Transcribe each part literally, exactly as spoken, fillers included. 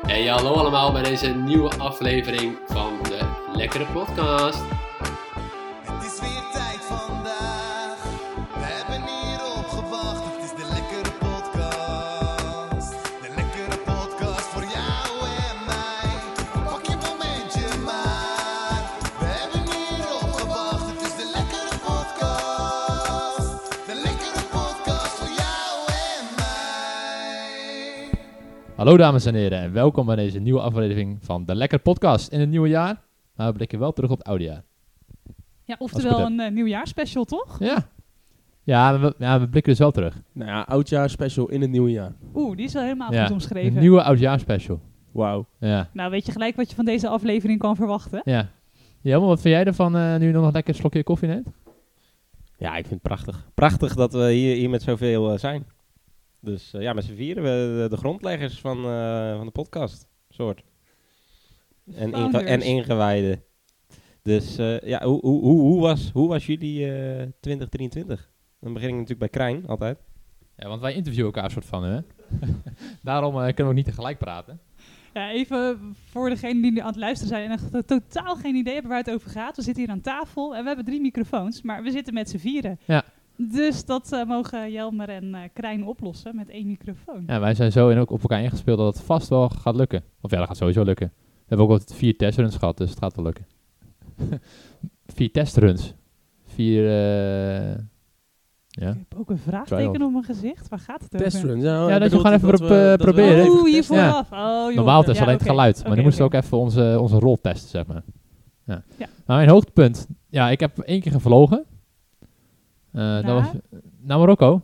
Hey, hallo allemaal bij deze nieuwe aflevering van de Lekkere Podcast. Het is weer tijd vandaag. We hebben hierop gewacht. Het is de Lekkere Podcast. De Lekkere Podcast voor jou en mij. Pak je momentje maar. We hebben hierop gewacht. Het is de Lekkere Podcast. De Lekkere Podcast voor jou en mij. Hallo dames en heren en welkom bij deze nieuwe aflevering van de Lekker Podcast in het nieuwe jaar. Maar we blikken wel terug op het oude jaar. Ja, Als oftewel ik het een uh, nieuwjaarsspecial, toch? Ja, ja we, ja, we blikken dus wel terug. Nou ja, oudjaarspecial in het nieuwe jaar. Oeh, die is wel helemaal Ja, goed omschreven. een nieuwe oudjaarsspecial. Wauw. Ja, Nou, weet je gelijk wat je van deze aflevering kan verwachten? ja. Jelmer, wat vind jij ervan uh, nu je nog lekker een slokje koffie neemt? Ja, ik vind het prachtig. Prachtig dat we hier, hier met zoveel uh, zijn. Dus uh, ja, met z'n vieren, we de, de grondleggers van, uh, van de podcast. Soort. En, inge Founders. en ingewijden. Dus uh, ja, hoe, hoe, hoe, hoe, was, hoe was jullie uh, twintig drieëntwintig? Dan begin ik natuurlijk bij Krijn, altijd. Ja, want wij interviewen elkaar soort van, hè? Daarom uh, kunnen we ook niet tegelijk praten. Ja, even voor degenen die nu aan het luisteren zijn en echt totaal geen idee hebben waar het over gaat. We zitten hier aan tafel en we hebben drie microfoons, maar we zitten met z'n vieren. Ja. Dus dat uh, mogen Jelmer en uh, Krijn oplossen met één microfoon. Ja, wij zijn zo en ook op elkaar ingespeeld dat het vast wel gaat lukken. Of ja, dat gaat sowieso lukken. We hebben ook al vier testruns gehad, dus het gaat wel lukken. vier testruns. Vier, uh, ja. Ik heb ook een vraagteken Trial. op mijn gezicht. Waar gaat het over? Testrun. Ja, Ja, dat je bedoelt gewoon even dat pro- we- eh, dat we proberen. even Oh, hier testen. Ja. vooraf. Oh, joh. Normaal test Ja, alleen het oké. geluid, maar Oké, nu moesten oké. we ook even onze, onze rol testen, zeg maar. Ja. Ja. Maar mijn hoogtepunt, ja, ik heb één keer gevlogen. Uh, Naar? dat was naar Marokko.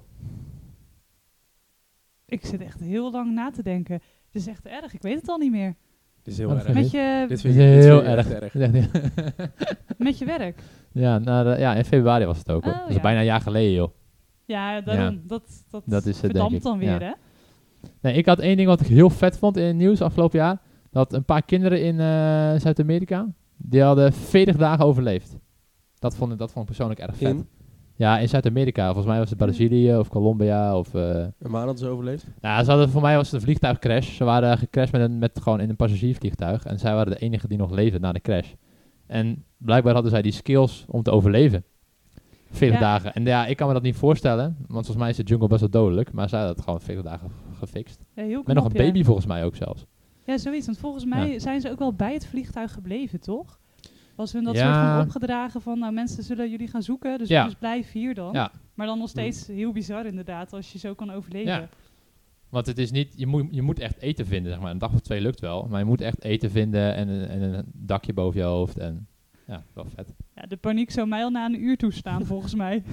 Ik zit echt heel lang na te denken. Het is echt erg, ik weet het al niet meer. Dit is heel Oh, erg. dat Met je, Dit Dat vind is ik dit heel vind ik erg. echt erg. met je werk. ja, naar, de- ja, in februari was het ook. hoor. Oh, dat is ja. bijna een jaar geleden, joh. Ja, daarom. Ja. Dat, dat, Dat is het, denk verdampt ik. dan weer, Ja. hè? Nee, ik had één ding wat ik heel vet vond in het nieuws afgelopen jaar. Dat een paar kinderen in uh, Zuid-Amerika, die hadden veertig dagen overleefd. Dat vond, ik- dat vond ik persoonlijk erg vet. In? Ja, in Zuid-Amerika. Volgens mij was het Brazilië of Colombia of... Uh, En waar hadden ze overleefd? Nou, ze hadden, voor mij was het een vliegtuigcrash. Ze waren gecrashed met, een, met gewoon in een passagiersvliegtuig. En zij waren de enige die nog leefden na de crash. En blijkbaar hadden zij die skills om te overleven. veertig Ja. dagen. En ja, ik kan me dat niet voorstellen. Want volgens mij is de jungle best wel dodelijk. Maar zij hadden het gewoon veertig dagen gefixt. Ja, heel Met knap, nog een ja. baby volgens mij ook zelfs. Ja, zoiets. Want volgens mij Ja. zijn ze ook wel bij het vliegtuig gebleven, toch? Was hun dat Ja. soort van opgedragen van, nou mensen zullen jullie gaan zoeken, dus, Ja. dus blijf hier dan. Ja. Maar dan nog steeds heel bizar inderdaad, als je zo kan overleven. Ja. Want het is niet... Je moet, je moet echt eten vinden, zeg maar. Een dag of twee lukt wel. Maar je moet echt eten vinden en, een- en een dakje boven je hoofd. En ja, wel vet. Ja, de paniek zou mij al na een uur toestaan, volgens mij.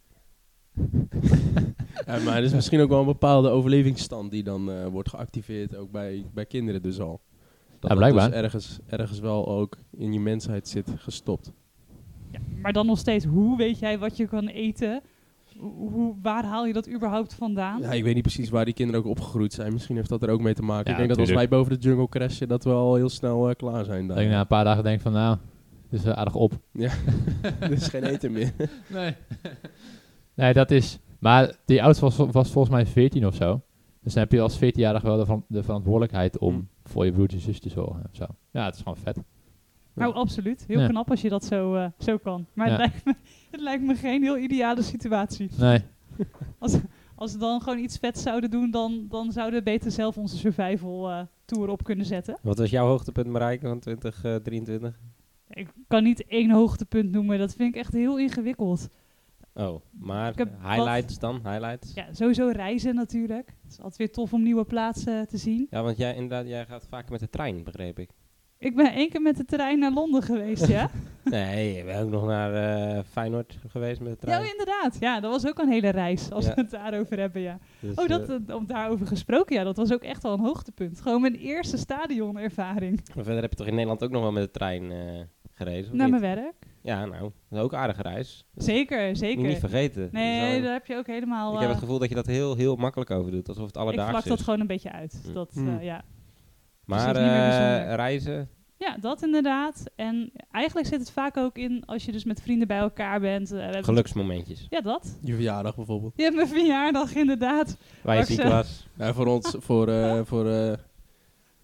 Ja, maar er is misschien ook wel een bepaalde overlevingsstand die dan uh, wordt geactiveerd, ook bij, bij kinderen dus al. Dat Ja, dat blijkbaar. dus ergens, ergens wel ook in je mensheid zit gestopt. Ja, maar dan nog steeds, hoe weet jij wat je kan eten? Hoe, waar haal je dat überhaupt vandaan? Ja, ik weet niet precies waar die kinderen ook opgegroeid zijn. Misschien heeft dat er ook mee te maken. Ja, ik denk dat als tuurlijk. wij boven de jungle crashen, dat we al heel snel uh, klaar zijn. Dat Daar. ik na een paar dagen denk van, nou, dit is wel aardig op. Er is geen eten meer. Nee. nee, dat is... Maar die oudste was, was volgens mij veertien of zo. Dus dan heb je als veertienjarige wel de, van, de verantwoordelijkheid om Mm. voor je broertjes en zus te zorgen. Of zo. Ja, het is gewoon vet. Nou, absoluut. Heel Ja. knap als je dat zo, eh, zo kan. Maar Ja. het, lijkt me, het lijkt me geen heel ideale situatie. Nee. Als, als we dan gewoon iets vets zouden doen, dan, dan zouden we beter zelf onze survival eh, tour op kunnen zetten. Wat was jouw hoogtepunt, Marijke, van twintig drieëntwintig? Ik kan niet één hoogtepunt noemen, dat vind ik echt heel ingewikkeld. Oh, maar Ik heb highlights dan? Highlights? Ja. Ja, sowieso reizen natuurlijk. Het is altijd weer tof om nieuwe plaatsen te zien. want jij, inderdaad, jij gaat vaak met de trein, begreep ik. Ik ben één keer met de trein naar Londen geweest, ja? Nee, je bent ook nog naar uh, Feyenoord geweest met de Ja, trein. inderdaad. Ja, dat was ook een hele reis, als Ja. we het daarover hebben, ja. Dus, Oh, dat, eh, uh, om daarover gesproken, ja, dat was ook echt wel een hoogtepunt. Gewoon mijn eerste stadionervaring. maar verder heb je toch in Nederland ook nog wel met de trein uh, gereisd? of Naar niet? mijn werk. Ja, nou, dat is ook een aardige reis. Zeker, Moet je zeker. niet vergeten. Nee, Dat is daar heb je ook helemaal... al- ik heb eh, het gevoel dat je dat heel, heel makkelijk over doet, alsof het ik alledaags vlak is. dat gewoon een beetje uit. Mm. Dat, Mm. eh, ja. Maar Dus dat is niet meer eh, bijzonder. reizen, Ja, dat inderdaad. En eigenlijk zit het vaak ook in als je dus met vrienden bij elkaar bent. Uh, we hebben- Geluksmomentjes. Ja, dat. Je verjaardag bijvoorbeeld. Je hebt mijn verjaardag inderdaad. Waar je Waar ik ziek ze- was. Ja, voor ons, voor, eh, voor, eh,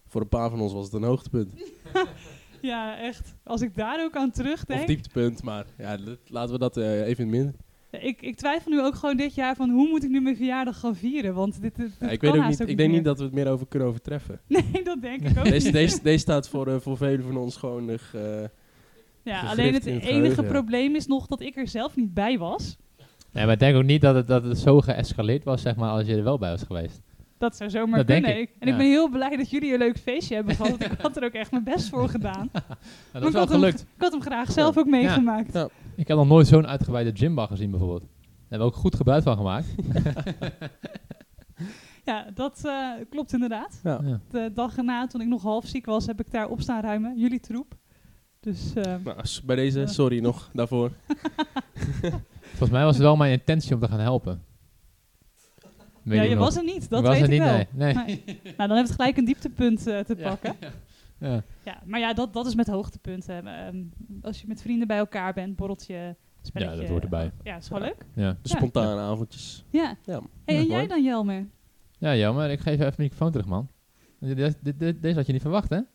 Voor een paar van ons was het een hoogtepunt. Ja, echt. Als ik daar ook aan terugdenk. Of dieptepunt, maar ja, dat- laten we dat uh, even in het midden. Ja, ik, ik twijfel nu ook gewoon dit jaar van hoe moet ik nu mijn verjaardag gaan vieren? Want dit, dit, dit Ja, ik kan weet ook haast niet, ook ik denk meer. niet dat we het meer over kunnen overtreffen. Nee, dat denk ik ook Deze, niet. deze, deze staat voor, uh, voor velen van ons gewoon nog... Uh, Ja, gegrift alleen het in het enige geheugen, ja. probleem is nog dat ik er zelf niet bij was. Nee, maar ik denk ook niet dat het, dat het zo geëscaleerd was, zeg maar, als je er wel bij was geweest. Dat zou zomaar Dat denk kunnen. ik, En ja. ik ben heel blij dat jullie een leuk feestje hebben gehad. Want ik had er ook echt mijn best voor gedaan. Ja, Maar dat is ik wel had hem- gelukt. Ik had hem graag zelf ook meegemaakt. Ja. Ik heb nog nooit zo'n uitgebreide gymbag gezien, bijvoorbeeld. Daar hebben we ook goed gebruik van gemaakt. Ja, dat eh, klopt inderdaad. ja. Ja. De dag erna, toen ik nog half ziek was, heb ik daar op staan ruimen. Jullie troep. Dus eh, Nou, s- bij deze, Ja. sorry nog daarvoor. Volgens mij was het wel mijn intentie om te gaan helpen. Weet ja, ik je nog. was er niet. Dat Ik was weet er ik niet, wel. nee. nee. Nee. Nou, dan heeft het gelijk een dieptepunt eh, te Ja. pakken. Ja. Ja, maar ja, dat, dat is met hoogtepunten. Ehm, als je met vrienden bij elkaar bent, borreltje, spelletje. Ja, dat hoort erbij. Ja, is gewoon Ja. leuk. Ja. De Ja. spontane avondjes. Ja. Ja. Hey, Ja, en mooi. jij dan, Jelmer? Ja, jammer. Ik geef even de microfoon terug, man. Deze, dit- dit- deze had je niet verwacht, hè?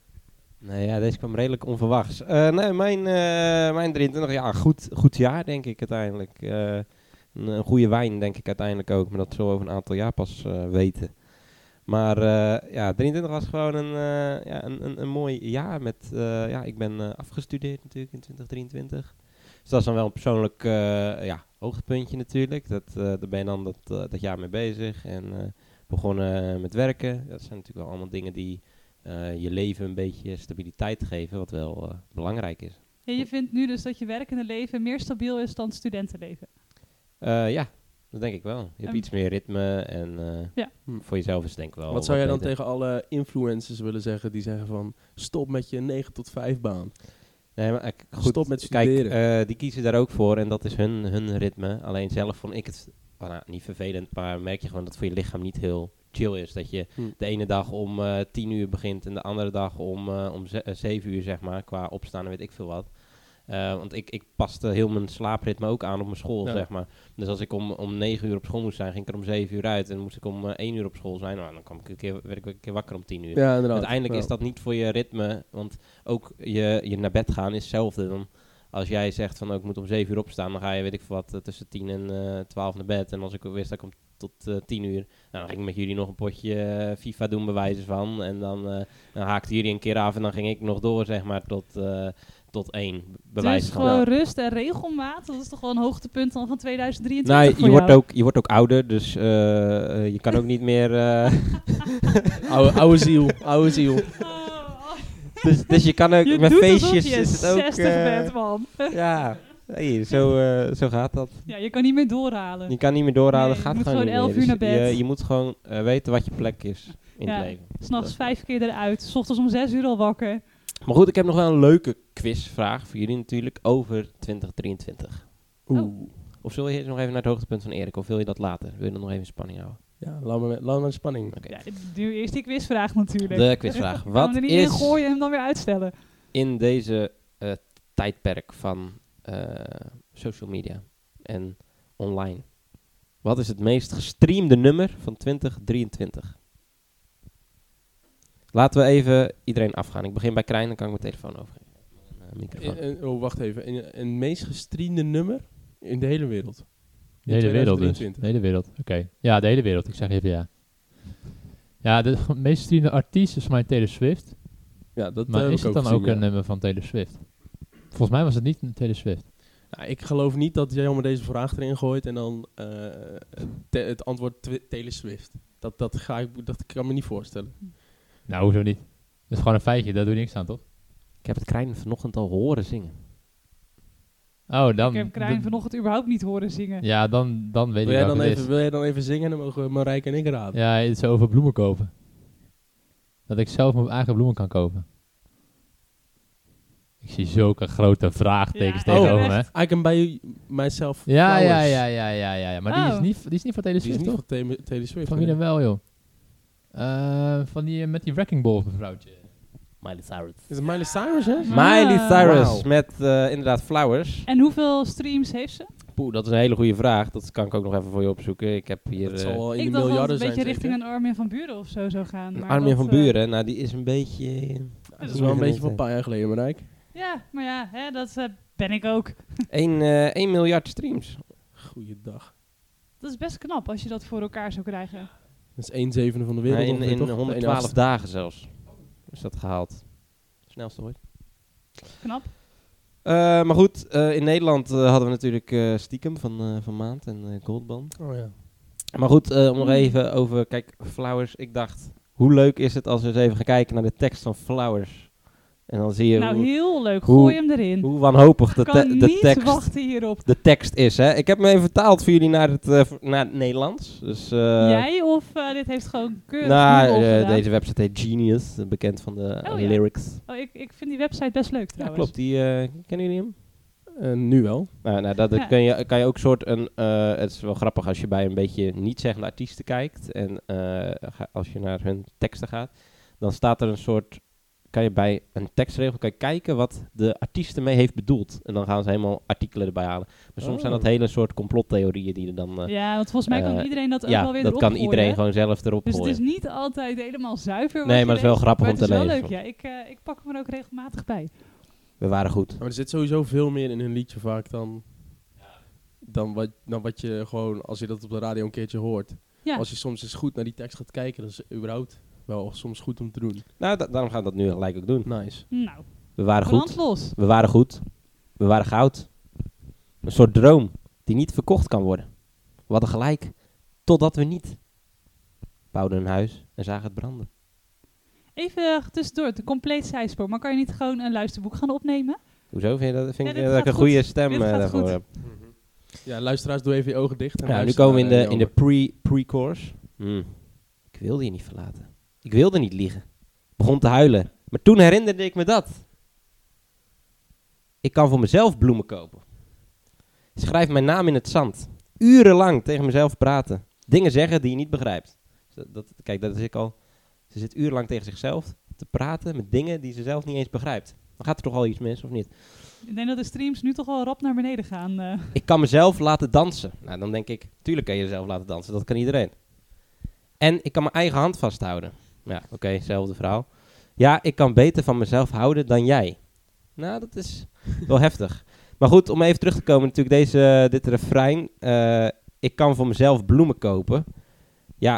Nee, ja, deze kwam redelijk onverwachts. Eh, nee, mijn, eh, mijn drieëntwintig jaar, goed, goed jaar denk ik uiteindelijk. Eh, een, een goede wijn denk ik uiteindelijk ook, maar dat zullen we over een aantal jaar pas eh, weten. Maar eh, ja, drieëntwintig was gewoon een, eh, ja, een, een, een mooi jaar. Met, eh, ja, ik ben eh, afgestudeerd natuurlijk in twintig drieëntwintig. Dus dat is dan wel een persoonlijk eh, ja, hoogtepuntje natuurlijk. Dat, eh, daar ben je dan dat, eh, dat jaar mee bezig en eh, begonnen met werken. Dat zijn natuurlijk wel allemaal dingen die uh, je leven een beetje stabiliteit geven, wat wel uh, belangrijk is. Ja, je vindt nu dus dat je werkende leven meer stabiel is dan studentenleven. Uh, ja, dat denk ik wel. Je hebt Um, iets meer ritme en uh, Ja. voor jezelf is het denk ik wel. Wat zou jij dan beter. tegen alle influencers willen zeggen die zeggen van stop met je negen tot vijf baan? Nee, maar ik- goed, Stop met kijk, studeren. uh, die kiezen daar ook voor en dat is hun, hun ritme. Alleen zelf vond ik het oh, nou, niet vervelend, maar merk je gewoon dat het voor je lichaam niet heel chill is. Dat je Hm. de ene dag om uh, tien uur begint en de andere dag om, uh, om ze- uh, zeven uur, zeg maar, qua opstaan en weet ik veel wat. Uh, want ik, ik paste heel mijn slaapritme ook aan op mijn school, Ja. zeg maar. Dus als ik om, om negen uur op school moest zijn, ging ik er om zeven uur uit. En moest ik om uh, één uur op school zijn, nou, dan kwam ik een keer, werd ik een keer wakker om tien uur. Ja, inderdaad. Uiteindelijk Ja. is dat niet voor je ritme, want ook je, je naar bed gaan is hetzelfde. Dan als jij zegt van oh, ik moet om zeven uur opstaan, dan ga je weet ik veel wat uh, tussen tien en uh, twaalf naar bed. En als ik wist dat ik om tot uh, tien uur, nou, dan ging ik met jullie nog een potje uh, FIFA doen, bewijzen van. En dan, uh, dan haakten jullie een keer af en dan ging ik nog door, zeg maar, tot, uh, tot één. Bewijs Dus van. gewoon Ja. rust en regelmaat, dat is toch wel een hoogtepunt dan van tweeduizend drieëntwintig Nou, voor je wordt, jou? ook, je wordt ook ouder, dus uh, uh, je kan ook niet meer... Uh, oude, oude ziel, oude ziel. Oh, oh. dus, dus je kan ook Je met doet alsof feestjes je is het ook... zestig uh, bent, man. ja, hey, zo, uh, zo gaat dat. Ja, je kan niet meer doorhalen. Je kan niet meer doorhalen, Nee, dat gaat je moet gewoon gewoon niet elf meer. uur Dus naar bed. Je, je moet gewoon uh, weten wat je plek is in Ja. het leven. S'nachts Dat- vijf keer eruit, 's ochtends om zes uur al wakker. Maar goed, ik heb nog wel een leuke quizvraag voor jullie natuurlijk over twintig drieëntwintig. Oeh. Oh. Of zul je eerst nog even naar het hoogtepunt van Erik, of wil je dat later? Wil je dat nog even in spanning houden? Ja, laat me, laat me spanning. Oké. Ja, nu eerst die quizvraag natuurlijk. De quizvraag. Gaan Wat we er niet is in gooien en hem dan weer uitstellen? in deze uh, tijdperk van uh, social media en online, wat is het meest gestreamde nummer van twintig drieëntwintig? Laten we even iedereen afgaan. Ik begin bij Krijn, dan kan ik mijn telefoon overgeven. Mijn, uh, microfoon. In- in- oh, wacht even. In, een meest gestreamde nummer in de hele wereld. De hele wereld dus. tweeduizend drieëntwintig. De hele wereld, oké. Ja, de hele wereld. Ik zeg even ja. Ja, de g- meest gestreamde artiest is voor mij Taylor Swift. Ja, dat Maar heb is ik het dan gezien, ook ja. een nummer van Taylor Swift? Volgens mij was het niet een Taylor Swift. Nou, ik geloof niet dat jij allemaal deze vraag erin gooit en dan uh, te- het antwoord twi- Taylor Swift. Dat, dat, ga ik, dat kan me niet voorstellen. Nou, hoezo niet? Dat is gewoon een feitje, daar doe je niks aan, toch? Ik heb het Krijn vanochtend al horen zingen. Oh, dan... ik heb Krijn dan- vanochtend überhaupt niet horen zingen. Ja, dan, dan weet Wil ik jij, welke dan het even, is. wil jij dan even zingen en dan mogen Marijke en ik raden? Ja, het is over bloemen kopen. Dat ik zelf mijn eigen bloemen kan kopen. Ik zie zulke grote vraagtekens Ja, tegenover oh, me. echt? I can buy myself Ja, ja, flowers. ja, ja, ja, ja, ja. Maar die, Oh. is niet, die is niet van Taylor Die is Swift, niet toch? van Taylor- Taylor Swift. Van nee. wie dan wel, joh? Eh, van die, eh, met die Wrecking Ball mevrouwtje. Miley Cyrus. Is het Miley Cyrus, hè? Ah. Miley Cyrus Wauw. met uh, inderdaad Flowers. En hoeveel streams heeft ze? Poeh, dat is een hele goede vraag. Dat kan ik ook nog even voor je opzoeken. Ik heb hier Dat eh, zal wel in Ik de dacht dat het miljarden een beetje zijn. richting zeker? een Armin van Buren of zo zou gaan. een maar Armin dat, van eh, Buren. Nou, die is een beetje... Dat is wel een beetje van een paar jaar geleden, Marijk. Ja, maar ja, hè, dat eh, ben ik ook. één, eh, één miljard streams. Goeiedag. Dat is best knap als je dat voor elkaar zou krijgen. Dat is één zevende van de wereld. Nee, in ongeveer, in toch? honderdtwaalf één achtste. dagen zelfs. Is dat gehaald. Snelste ooit. Knap. Eh, maar goed, eh, in Nederland eh, hadden we natuurlijk eh, Stiekem van, eh, van Maand en eh, Goldband. Oh ja. Maar goed, eh, om nog Mm. even over... Kijk, Flowers. Ik dacht, hoe leuk is het als we eens even gaan kijken naar de tekst van Flowers. En dan zie je Nou, hoe, heel leuk. hoe- Gooi hem erin. hoe wanhopig de, Ik kan te- de, niet tekst, wachten hierop. de tekst is. Hè? Ik heb hem even vertaald voor jullie naar het, eh, v- naar het Nederlands. Dus, eh, Jij of eh, dit heeft gewoon keurig nou, Google eh, gedaan? deze website heet Genius, eh, bekend van de Oh, eh, ja. lyrics. Oh, ik, ik vind die website best leuk Ja, trouwens. klopt. Die, eh, kennen jullie hem? Eh, nu wel. Nou, nou dat, dat Ja. kun je, kan je ook soort een... eh, het is wel grappig als je bij een beetje niet-zeggende artiesten kijkt. En eh, ga- als je naar hun teksten gaat. Dan staat er een soort... Kan je bij een tekstregel kan je kijken wat de artiest ermee heeft bedoeld. En dan gaan ze helemaal artikelen erbij halen. Maar soms Oh. zijn dat hele soort complottheorieën die er dan... eh, Ja, want volgens mij kan Eh, iedereen dat ook ja, wel weer dat erop kan gooien, iedereen hè? gewoon zelf erop Dus het gooien. is niet altijd helemaal zuiver wat Nee, je maar het is wel leest, grappig maar om het te is wel lezen leuk, ja. Ik, eh, ik pak hem er ook regelmatig bij. We waren goed. Maar er zit sowieso veel meer in een liedje vaak dan, dan, wat, dan wat je gewoon, als je dat op de radio een keertje hoort. Ja, Als je soms eens goed naar die tekst gaat kijken, dat is überhaupt wel soms goed om te doen. Nou, da- daarom gaan we dat nu gelijk ook doen. Nice. nou, We waren goed. brand los. We waren goed. We waren goud. Een soort droom die niet verkocht kan worden. We hadden gelijk. Totdat we niet. Bouwden een huis en zagen het branden. Even uh, tussendoor, de compleet zijspoor. Maar kan je niet gewoon een luisterboek gaan opnemen? Hoezo vind je dat? Vind Ja, ik dit eh, dat ik gaat een goede goed. stem Dit eh, gaat daarvoor goed. heb. Ja, luisteraars, doe even je ogen dicht. En Ja, nu luister komen we in naar, de, eh, in de Jelmer. pre, pre-course. Hmm. Ik wilde je niet verlaten. Ik wilde niet liegen. Begon te huilen. Maar toen herinnerde ik me dat. Ik kan voor mezelf bloemen kopen. Schrijf mijn naam in het zand. Urenlang tegen mezelf praten. Dingen zeggen die je niet begrijpt. Dat, dat, kijk, dat is ik al. Ze zit urenlang tegen zichzelf te praten met dingen die ze zelf niet eens begrijpt. Dan gaat er toch al iets mis, of niet? Ik denk dat de streams nu toch wel rap naar beneden gaan. eh. Ik kan mezelf laten dansen. Nou, dan denk ik, tuurlijk kan je jezelf laten dansen. Dat kan iedereen. En ik kan mijn eigen hand vasthouden. Ja, oké, okay, zelfde verhaal. Ja, ik kan beter van mezelf houden dan jij. Nou, dat is wel heftig. Maar goed, om even terug te komen, natuurlijk deze, dit refrein. Uh, ik kan voor mezelf bloemen kopen. Ja,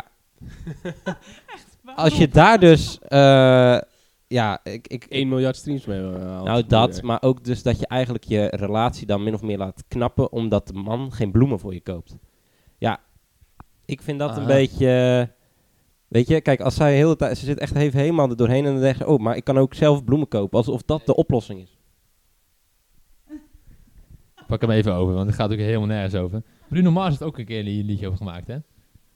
als je daar dus... Uh, ja, ik... ik één miljard streams mee uh, haalt. Nou, dat, maar ook dus dat je eigenlijk je relatie dan min of meer laat knappen, omdat de man geen bloemen voor je koopt. Ja, ik vind dat Aha. een beetje... Weet je, kijk, als zij de hele tijd... Ze zit echt even helemaal er doorheen en dan denkt ze... Oh, maar ik kan ook zelf bloemen kopen, alsof dat de oplossing is. Pak hem even over, want het gaat ook helemaal nergens over. Bruno Mars heeft ook een keer een liedje over gemaakt, hè?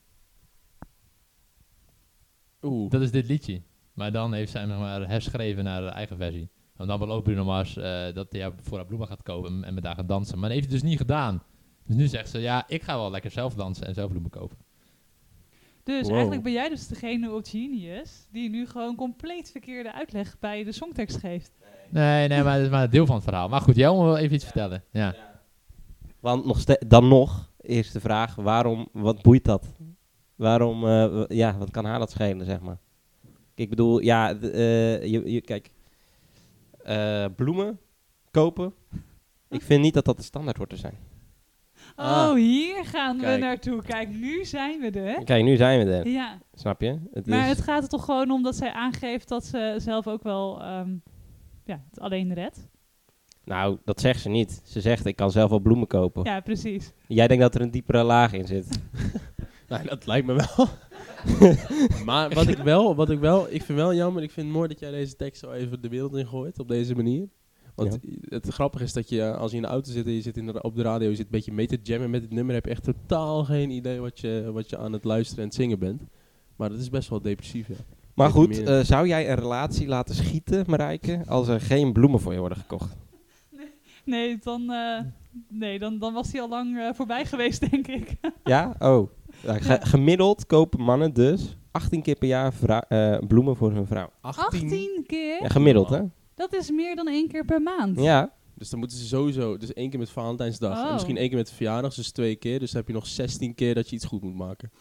Oeh. Dat is dit liedje. Maar dan heeft zij hem nog maar herschreven naar haar eigen versie. Want dan belooft Bruno Mars uh, dat hij ja, voor haar bloemen gaat kopen en met haar gaat dansen. Maar dat heeft hij dus niet gedaan. Dus nu zegt ze, ja, ik ga wel lekker zelf dansen en zelf bloemen kopen. Dus Wow. eigenlijk ben jij dus degene op Genius die nu gewoon compleet verkeerde uitleg bij de songtekst geeft. Nee, nee, maar dat is maar een deel van het verhaal. Maar goed, jij wil wel even iets vertellen. Ja. Want nog ste- dan nog, eerste vraag, waarom, wat boeit dat? Waarom, uh, w- ja, wat kan haar dat schelen, zeg maar? Ik bedoel, ja, d- uh, je, je, kijk, uh, bloemen kopen, ik vind niet dat dat de standaard hoort te zijn. Oh, Ah. hier gaan we Kijk. naartoe. Kijk, nu zijn we er. Kijk, nu zijn we er, Ja, snap je? Het maar is, het gaat er toch gewoon om dat zij aangeeft dat ze zelf ook wel um, ja, het alleen redt. Nou, dat zegt ze niet. Ze zegt, ik kan zelf wel bloemen kopen. Ja, precies. Jij denkt dat er een diepere laag in zit. Nou, dat lijkt me wel. Maar wat ik wel, wat ik wel, ik vind wel jammer, ik vind het mooi dat jij deze tekst zo even de wereld in gooit, op deze manier. Want het grappige is dat je, als je in de auto zit en je zit in de, op de radio, je zit een beetje mee te jammen met het nummer, heb je echt totaal geen idee wat je, wat je aan het luisteren en het zingen bent. Maar dat is best wel depressief, ja. Maar Weet goed, je meer- uh, zou jij een relatie laten schieten, Marijke, als er geen bloemen voor je worden gekocht? Nee, dan, uh, nee, dan, dan was hij al lang uh, voorbij geweest, denk ik. Ja? Oh. Ja, ge- gemiddeld kopen mannen dus achttien keer per jaar vrou- uh, bloemen voor hun vrouw. achttien keer? Ja, gemiddeld, hè? Dat is meer dan één keer per maand. Ja. Dus dan moeten ze sowieso, dus één keer met Valentijnsdag Oh. en misschien één keer met de verjaardag, dus twee keer. Dus dan heb je nog zestien keer dat je iets goed moet maken.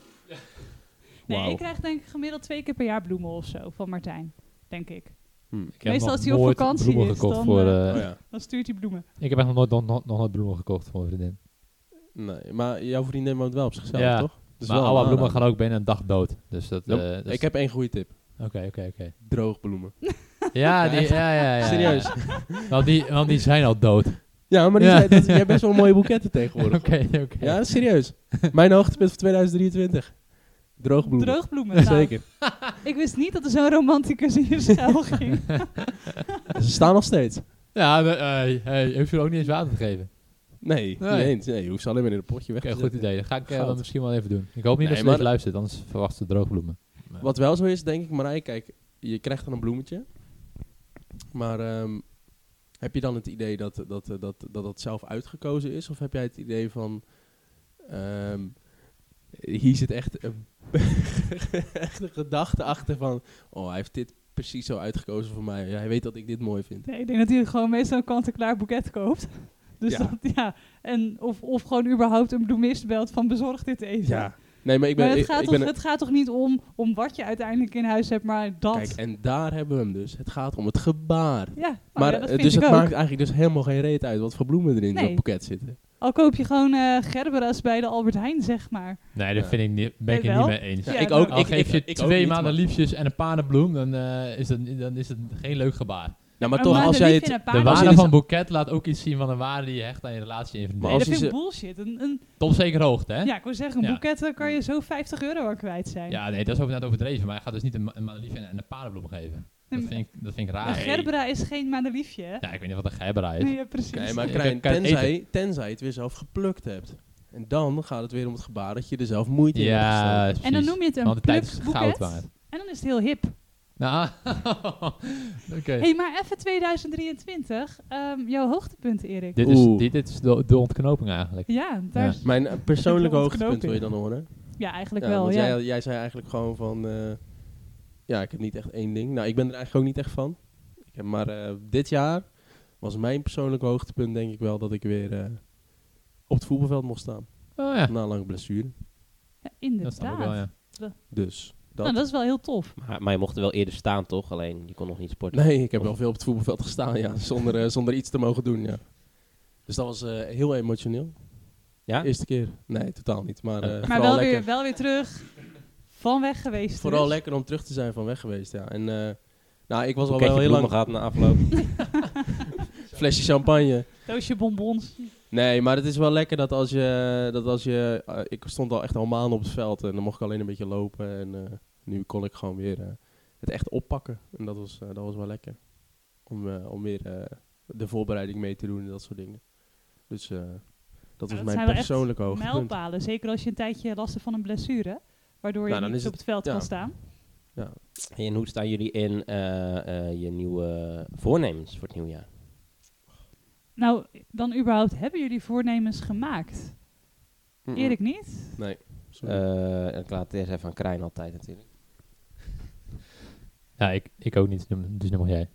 Nee, Wauw. ik krijg denk ik gemiddeld twee keer per jaar bloemen of zo van Martijn. Denk ik. Hm. Ik heb Meestal nog als hij op nooit vakantie bloemen is, gekocht dan, voor... eh, eh, Oh ja. Dan stuurt hij bloemen. Ik heb echt nog nooit, nog, nog, nog nooit bloemen gekocht voor mijn vriendin. Nee, maar jouw vriendin woont wel op zichzelf, Ja, toch? Dus maar wel alle een bloemen aanrader. gaan ook binnen een dag dood. Dus dat... Nope. eh, dat is- Ik heb één goede tip. Oké, oké, oké. Droogbloemen. Ja, die, ja, ja, ja. Serieus. Want die, want die zijn al dood. Oké, Ja, maar die Ja. zei, dat, jij hebt best wel mooie boeketten tegenwoordig. oké. Ja, serieus. Mijn hoogtepunt van tweeduizend drieëntwintig. Droogbloemen. Droogbloemen. Nou, Zeker. ik wist niet dat er zo'n romanticus hier schuil ging. Ze staan nog steeds. Ja, maar, eh, hey, heeft u er ook niet eens water te geven? Nee, Nee. niet eens. Nee, je hoeft ze alleen maar in een potje weg Oké, te goed zetten. idee. Dat ga ik eh, Goud. dan misschien wel even doen. Ik hoop niet Nee, dat ze maar- deze luistert, anders verwacht ze droogbloemen. Wat wel zo is, denk ik, Marij, kijk, je krijgt dan een bloemetje. Maar ehm, heb je dan het idee dat dat, dat, dat dat dat zelf uitgekozen is? Of heb jij het idee van, ehm, hier zit echt een, echt een gedachte achter van, oh, hij heeft dit precies zo uitgekozen voor mij. Ja, hij weet dat ik dit mooi vind. Nee, ik denk dat hij gewoon meestal een kant-en-klaar boeket koopt. Dus Ja. dat, ja. En of, of gewoon überhaupt een bloemist belt van bezorg dit even. Nee, maar ik ben... maar het, ik, gaat ik toch, ben het gaat toch niet om, om wat je uiteindelijk in huis hebt, maar dat. Kijk, en daar hebben we hem dus. Het gaat om het gebaar. ja, nou Maar ja, dat eh, vind dus ik het ook. maakt eigenlijk dus helemaal geen reet uit wat voor bloemen er in Nee. dat boeket zitten. Al koop je gewoon eh Gerbera's bij de Albert Heijn, zeg maar. Nee, dat Ja. vind ik niet, ben ik Nee, het niet wel? mee eens. Ja, ik nou, ook. Al Ik, geef ik, je ik ook twee niet, maanden maar- liefjes en een paardenbloem, dan, eh, is, dat, dan is het geen leuk gebaar. Nou, maar Maar toch, als jij maandeliefje het... en De een als je waarde dit- van een boeket laat ook iets zien van de waarde die je hecht aan je relatie in Maar Nee, als dat je vind ik ze- bullshit. Een, een, Tot op zekere hoogte, hè? ja, ik wil zeggen, een Ja. boeket eh, kan je zo vijftig euro aan kwijt zijn. Ja, nee, dat is ook net overdreven. Maar je gaat dus niet een, ma- een madeliefje en een paardenbloem geven. Dat Nee, vind ik, dat vind ik Een raar. Gerbera is geen madeliefje, hè? Ja, ik weet niet wat een geibera is. Nee, ja, precies. Nee, maar Je Krijn, kan het tenzij, tenzij je het weer zelf geplukt hebt. En dan gaat het weer om het gebaar dat je er zelf moeite in hebt Ja, gestoken. En dan noem je het Want een de tijd is plukboeket. goud waard. En dan is het heel hip. Nou, oké. Hé, hey, maar even tweeduizend drieëntwintig. ehm, jouw hoogtepunt, Erik. Dit is, Oeh. dit, dit is de, de ontknoping eigenlijk. Ja, daar Ja. is- Mijn eh, persoonlijke De hoogtepunt ontknoping. wil je dan horen? ja, eigenlijk Ja, wel, want ja. jij, jij zei eigenlijk gewoon van... eh, ja, ik heb niet echt één ding. Nou, ik ben er eigenlijk ook niet echt van. Ik heb maar eh, dit jaar was mijn persoonlijke hoogtepunt denk ik wel dat ik weer eh, op het voetbalveld mocht staan. Oh ja, Na een lange blessure. Ja, dat inderdaad. snap ik wel, ja. Dus dat. Nou, dat is wel heel tof. Maar, maar je mocht er wel eerder staan, toch? Alleen, je kon nog niet sporten. Nee, ik heb wel veel op het voetbalveld gestaan, ja. Zonder, eh, zonder iets te mogen doen, ja. Dus dat was eh, heel emotioneel. Ja? Eerste keer. Nee, totaal niet. Maar, eh, Maar vooral, wel lekker, weer, wel weer terug van weg geweest. vooral dus. lekker om terug te zijn van weg geweest, ja. En eh, nou, ik was al Boeketje wel heel bloemen lang... gehad na afloop. Flesje champagne. Doosje bonbons. Nee, maar het is wel lekker dat als je... Dat als je eh, ik stond al echt al maanden op het veld en dan mocht ik alleen een beetje lopen. En eh, nu kon ik gewoon weer eh, het echt oppakken. En dat was, eh, dat was wel lekker. Om, eh, om weer eh, de voorbereiding mee te doen en dat soort dingen. Dus eh, dat was dat mijn zijn wel echt persoonlijke hoogtepunt. Mijlpalen. Zeker als je een tijdje last hebt van een blessure. Waardoor je Nou, dan niet is op het- het veld ja. kan staan. En hoe staan jullie in eh, eh, je nieuwe voornemens voor het nieuwjaar? Nou, dan überhaupt hebben jullie voornemens gemaakt? Mm-mm. Erik niet? Nee. Sorry. Eh, ik laat het eerst even aan Krijn altijd natuurlijk. Ja, ik, ik ook niet, dus nu mag jij.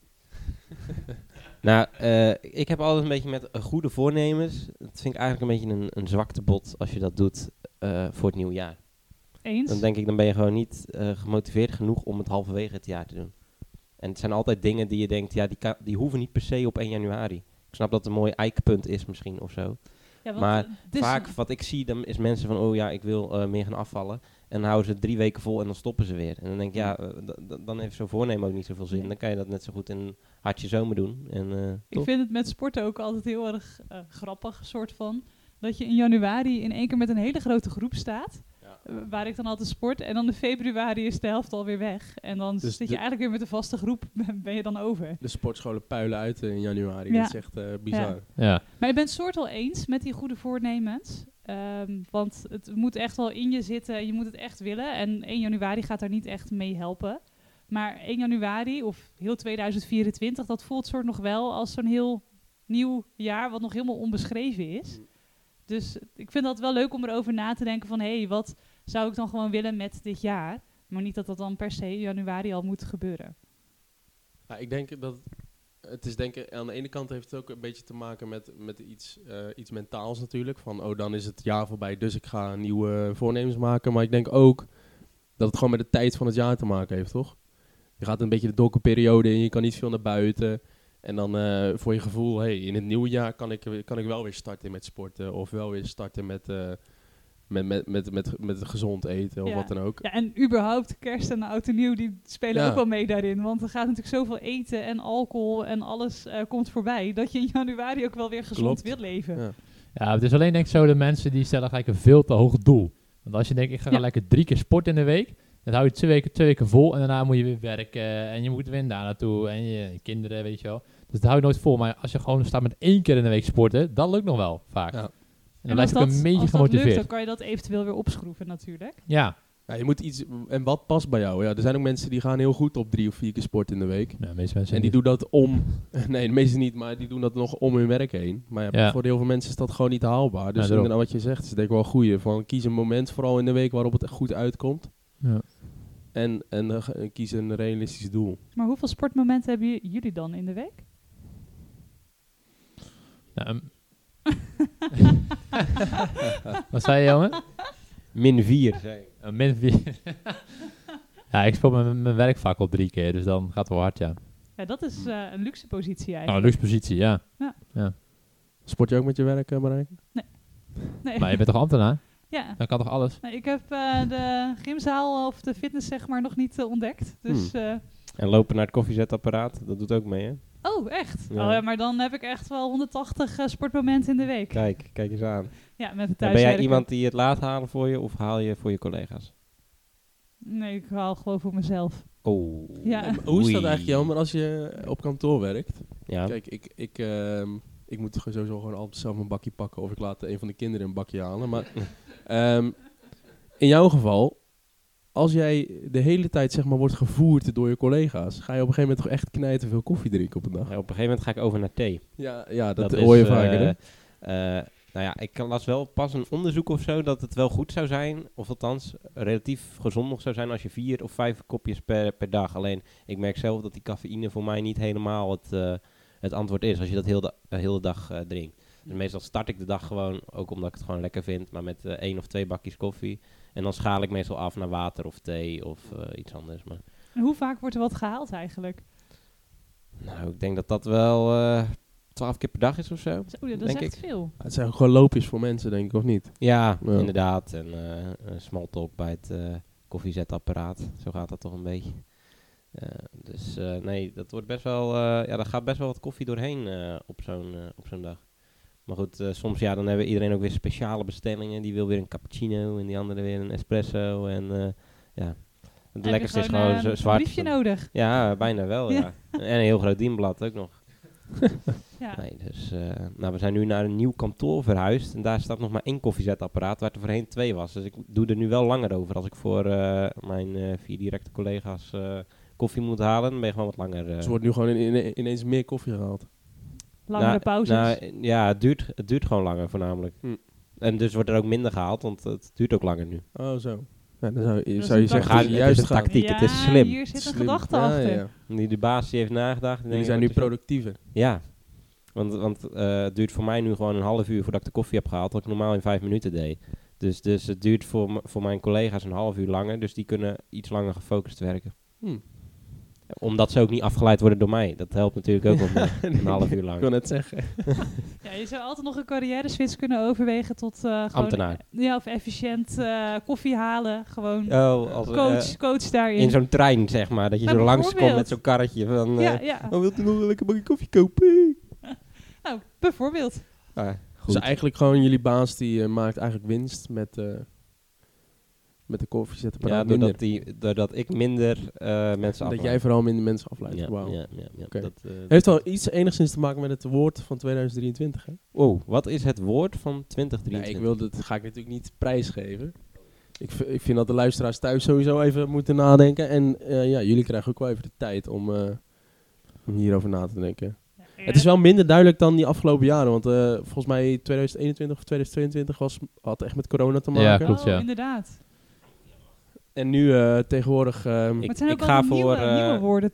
Nou, eh, ik heb altijd een beetje met eh, goede voornemens. Dat vind ik eigenlijk een beetje een, een zwaktebod als je dat doet eh, voor het nieuwe jaar. Eens? Dan denk ik, dan ben je gewoon niet eh, gemotiveerd genoeg om het halverwege het jaar te doen. En het zijn altijd dingen die je denkt, ja, die, kan, die hoeven niet per se op één januari. Ik snap dat het een mooi eikpunt is misschien of zo. Ja, want maar het is- Vaak wat ik zie, dan is mensen van, oh ja, ik wil eh, meer gaan afvallen. En dan houden ze het drie weken vol en dan stoppen ze weer. En dan denk ik, ja, eh, d- d- dan heeft zo'n voornemen ook niet zoveel zin. Nee. Dan kan je dat net zo goed in een hartje zomer doen. En, eh, Ik toch? vind het met sporten ook altijd heel erg eh, grappig, soort van. Dat je in januari in één keer met een hele grote groep staat. Ja. eh, Waar ik dan altijd sport. En dan in februari is de helft alweer weg. En dan Dus zit je de- eigenlijk weer met een vaste groep. Ben je dan over. De sportscholen puilen uit eh, in januari. Ja. Dat is echt eh, bizar. Ja, Maar ik ben het soort wel eens met die goede voornemens. Ehm, want het moet echt wel in je zitten. En je moet het echt willen. En één januari gaat daar niet echt mee helpen. Maar één januari of heel tweeduizend vierentwintig, dat voelt soort nog wel als zo'n heel nieuw jaar wat nog helemaal onbeschreven is. Dus ik vind dat wel leuk om erover na te denken van, hé, hey, wat zou ik dan gewoon willen met dit jaar? Maar niet dat dat dan per se in januari al moet gebeuren. Nou, ik denk dat het is denk ik, aan de ene kant heeft het ook een beetje te maken met, met iets, uh, iets mentaals natuurlijk. Van, oh, dan is het jaar voorbij, dus ik ga nieuwe voornemens maken. Maar ik denk ook dat het gewoon met de tijd van het jaar te maken heeft, toch? Je gaat een beetje de donkere periode in, je kan niet veel naar buiten. En dan uh, voor je gevoel, hey, in het nieuwe jaar kan ik, kan ik wel weer starten met sporten. Of wel weer starten met, uh, met, met, met, met, met gezond eten of Ja. wat dan ook. Ja, en überhaupt kerst en oud en nieuw, die spelen Ja. ook wel mee daarin. Want er gaat natuurlijk zoveel eten en alcohol en alles uh, komt voorbij. Dat je in januari ook wel weer gezond Klopt. wil leven. Ja. Ja, het is alleen denk ik zo de mensen die stellen gelijk een veel te hoog doel. Want als je denkt, ik ga Ja. lekker drie keer sporten in de week, dan hou je twee weken, twee weken vol en daarna moet je weer werken en je moet weer daar naartoe en je, je kinderen, weet je wel. Dus dat hou je nooit vol. Maar als je gewoon staat met één keer in de week sporten, dat lukt nog wel vaak. Ja. En dan En blijf als ik dat, een beetje als dat lukt, gemotiveerd. dan kan je dat eventueel weer opschroeven natuurlijk. Ja. Ja, je moet iets, en wat past bij jou? Ja, er zijn ook mensen die gaan heel goed op drie of vier keer sport in de week. Ja, de meeste mensen En die niet. doen dat om, nee, de meeste niet, maar die doen dat nog om hun werk heen. Maar ja, Ja. voor heel veel mensen is dat gewoon niet haalbaar. Dus Ja, daarom. inderdaad wat je zegt is denk ik wel een goeie. Van kies een moment, vooral in de week, waarop het echt goed uitkomt. Ja. En, en uh, kies een realistisch doel. Maar hoeveel sportmomenten hebben j- jullie dan in de week? Nou, um, wat zei je, jongen? Min vier, zei ik. Een min vier. Ja, ik speel mijn, mijn werk vaak op drie keer, dus dan gaat het wel hard, ja. Ja, dat is uh, een luxe positie Nou, eigenlijk. luxe positie, ja. Sport je ook met je werk, uh, Marijke? Nee. Maar je bent toch ambtenaar? Ja. Dan kan toch alles? Nee, ik heb uh, de gymzaal of de fitness zeg maar nog niet uh, ontdekt. Dus, uh, En lopen naar het koffiezetapparaat, dat doet ook mee, hè? oh, echt? Ja. Oh, ja, maar dan heb ik echt wel honderdtachtig uh, sportmomenten in de week. Kijk, kijk eens aan. Ja, met het En ben jij thuiswerken. iemand die het laat halen voor je, of haal je voor je collega's? Nee, ik haal gewoon voor mezelf. Oh. Ja. Ja, maar hoe is dat Oei. eigenlijk, Jan, maar als je op kantoor werkt? Ja. Kijk, ik, ik, uh, ik moet sowieso gewoon altijd zelf een bakje pakken. Of ik laat een van de kinderen een bakje halen. Maar um, in jouw geval, als jij de hele tijd zeg maar wordt gevoerd door je collega's, ga je op een gegeven moment toch echt knijten veel koffie drinken op een dag? Ja, op een gegeven moment ga ik over naar thee. Ja, ja dat, Dat hoor je is, vaker, hè? eh, uh, nou ja, ik las wel pas een onderzoek of zo dat het wel goed zou zijn, of althans relatief gezond nog zou zijn als je vier of vijf kopjes per, per dag. Alleen, ik merk zelf dat die cafeïne voor mij niet helemaal het, uh, het antwoord is als je dat heel de, uh, heel de dag uh, drinkt. Dus meestal start ik de dag gewoon, ook omdat ik het gewoon lekker vind, maar met uh, één of twee bakjes koffie. En dan schaal ik meestal af naar water of thee of uh, iets anders. Maar En hoe vaak wordt er wat gehaald eigenlijk? nou, ik denk dat dat wel uh, twaalf keer per dag is of zo. Zo, dat is denk echt ik. veel. Het zijn ook gewoon loopjes voor mensen, denk ik, of niet? Ja, Ja. inderdaad. En uh, een small talk bij het uh, koffiezetapparaat. Zo gaat dat toch een beetje. Uh, dus uh, nee, dat wordt best wel, uh, ja, daar gaat best wel wat koffie doorheen uh, op zo'n uh, op zo'n dag. Maar goed, uh, soms ja, dan hebben iedereen ook weer speciale bestellingen. Die wil weer een cappuccino en die andere weer een espresso. En uh, ja, het Heb lekkerste je is gewoon uh, zo een zwart. briefje nodig. Ja, bijna wel, ja. Ja. En een heel groot dienblad ook nog. Ja. Nee, dus, uh, nou, we zijn nu naar een nieuw kantoor verhuisd. En daar staat nog maar één koffiezetapparaat, waar er voorheen twee was. Dus ik doe er nu wel langer over. Als ik voor uh, mijn uh, vier directe collega's uh, koffie moet halen, dan ben je gewoon wat langer. Uh, Dus er wordt nu gewoon in, in, ineens meer koffie gehaald. Langere nou, pauzes. nou, ja, het duurt, het duurt gewoon langer voornamelijk. Hm. En dus wordt er ook minder gehaald, want het duurt ook langer nu. Oh, zo. Ja, dan zou, je- Dat is zou je een zeggen, Ga- dat je het juist is een gaat. tactiek, ja, het is slim. hier zit een Slim. gedachte Ja, achter. ja, ja. Die de baas die heeft nagedacht. die Jullie denkt, zijn nu wat is- productiever. Ja, want, want uh, het duurt voor mij nu gewoon een half uur voordat ik de koffie heb gehaald, wat ik normaal in vijf minuten deed. Dus, dus het duurt voor, m- voor mijn collega's een half uur langer, dus die kunnen iets langer gefocust werken. Hm. Omdat ze ook niet afgeleid worden door mij. Dat helpt natuurlijk ook wel mee, een half uur Ik lang. wil net zeggen. Ja, je zou altijd nog een carrière switch kunnen overwegen tot uh, gewoon, Ambtenaar. Ja, of efficiënt uh, koffie halen. Gewoon Oh, als, coach, uh, coach daarin. in zo'n trein, zeg maar. Dat je Nou, zo langs komt bijvoorbeeld. met zo'n karretje van... Uh, ja, ja. Oh, wilt u nog een lekker bakje koffie kopen? Nou, bijvoorbeeld. Ah, goed. Dus eigenlijk gewoon jullie baas die uh, maakt eigenlijk winst met, uh, met de koffiezetapparaat. Ja, minder. doordat, die, doordat ik minder uh, mensen Dat afleid. jij vooral minder mensen afleidt. Ja, Wauw. ja, ja, ja. Oké. Dat, uh, Heeft wel iets enigszins te maken met het woord van tweeduizend drieëntwintig, hè? Oh, wat is het woord van twintig Nee, drieëntwintig? ik wil dat ga ik natuurlijk niet prijsgeven. Ik, v- ik vind dat de luisteraars thuis sowieso even moeten nadenken. En uh, ja, jullie krijgen ook wel even de tijd om, uh, om hierover na te denken. Het is wel minder duidelijk dan die afgelopen jaren. Want uh, volgens mij tweeduizend eenentwintig of tweeduizend tweeëntwintig was, had echt met corona te maken. Ja, klopt. Oh, ja. inderdaad. En nu uh, tegenwoordig... Um, Maar het zijn ik ook ga allemaal voor, nieuwe, uh, nieuwe woorden, toch?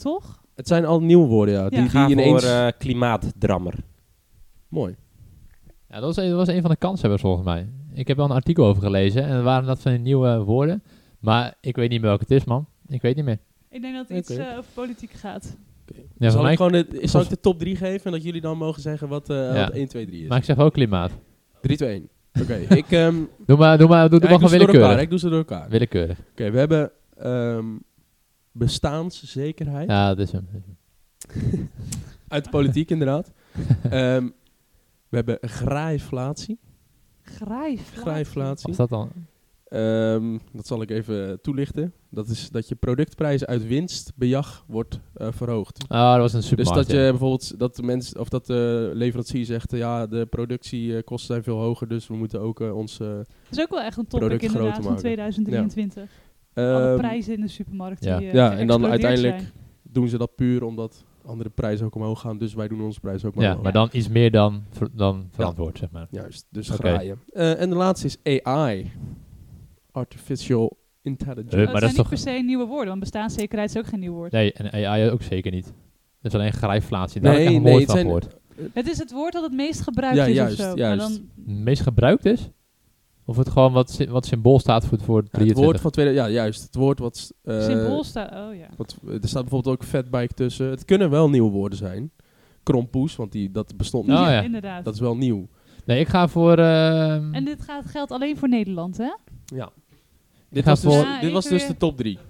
Het zijn al nieuwe woorden, ja. Ja. Die, Ik ga die voor ineens... eh, klimaatdrammer. Mooi. Ja, dat was, een, dat was een van de kanshebbers volgens mij. Ik heb wel een artikel over gelezen en er waren dat van die nieuwe woorden. Maar ik weet niet meer welke het is, man. Ik weet niet meer. Ik denk dat het iets Oké. eh, over politiek gaat. Ja, zal voor mij, ik gewoon de, zal ik de top drie geven en dat jullie dan mogen zeggen wat, uh, Ja. wat één, twee, drie is? maar ik zeg ook klimaat. drie, twee, één. Oké, ik... ehm Doe maar, doe maar, doe, doe ja, maar ik doe gewoon ze door elkaar. willekeurig. Ik doe ze door elkaar. Oké, Willekeurig. we hebben ehm, bestaanszekerheid. Ja, dat is hem. dat is hem. Uit de politiek, inderdaad. Ehm, we hebben graaiflatie. Grijf. Wat Graaiflatie. is dat dan? Ehm, dat zal ik even toelichten. Dat is dat je productprijzen uit winstbejag wordt uh, verhoogd. Oh, dat was een Dus supermarkt. dat je ja. bijvoorbeeld dat de mensen of dat de leverancier zegt, uh, ja, de productiekosten zijn veel hoger, dus we moeten ook uh, ons. Uh, Dat is ook wel echt een topic Product groter inderdaad van maken. tweeduizend drieëntwintig. Alle ehm, prijzen in de supermarkt ja. die eh, Ja, en dan geëxplodeerd uiteindelijk zijn. doen ze dat puur omdat andere prijzen ook omhoog gaan, dus wij doen onze prijzen ook maar Ja, omhoog. maar dan iets meer dan, ver- dan verantwoord, zeg maar. Juist, dus Oké. graaien. Uh, en de laatste is A I. Artificial Intelligence. Eh, Dat maar zijn dat is niet toch- per se nieuwe woorden, want bestaanszekerheid is ook geen nieuw woord. Nee, en A I ook zeker niet. Dat is alleen grijflatie. Daar heb ik Nee, echt nee, nooit het van zijn- gehoord. Het is het woord dat het meest gebruikt Ja, is juist, of zo. juist. Maar dan, Het meest gebruikt is? Of het gewoon wat, sy- wat symbool staat voor, voor Ja, het drieëntwintig? woord van tweede, ja, juist. Het woord wat. uh, symbool staat... Oh ja. wat er staat bijvoorbeeld ook fatbike tussen. Het kunnen wel nieuwe woorden zijn. Krompoes, want die, dat bestond niet. Oh, ja. Inderdaad. Dat is wel nieuw. Nee, ik ga voor... ehm, En dit gaat, geldt alleen voor Nederland, hè? Ja. Dit ga was dus, voor- Ja, dit was even dus de weer- top drie.